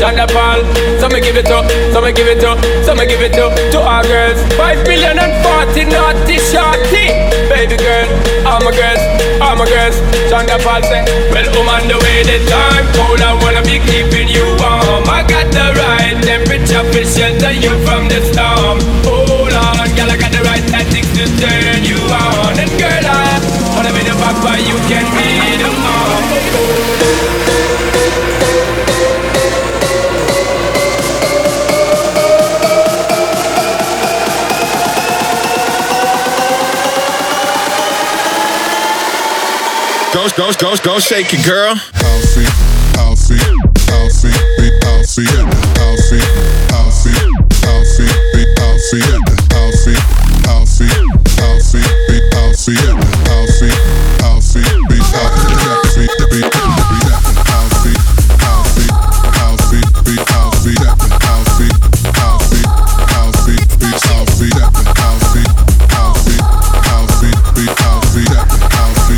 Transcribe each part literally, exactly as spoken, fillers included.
Shonda Paul. So me give it up, so me give it up, so me give it up to our girls. Five billion and forty naughty shorty. Baby girl, all my girls, all my girls. Shonda Paul say, well, I'm on the way, the time cold, I wanna be keeping you warm. I got the right temperature to shelter you from the storm. Hold on, girl, I got the right tactics to turn you on. And girl, I wanna be the papa, you can be the mom. Go, go, go, go, shake it, girl. Healthy, healthy, healthy, be healthy, healthy, healthy, healthy, be healthy, healthy, healthy, healthy, be healthy, healthy, healthy, be healthy, be healthy, healthy, healthy, healthy, be healthy, healthy, healthy, healthy, be healthy, healthy, healthy, healthy, be healthy, healthy.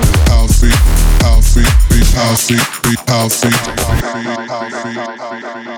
Healthy, be healthy, healthy, healthy, healthy, healthy.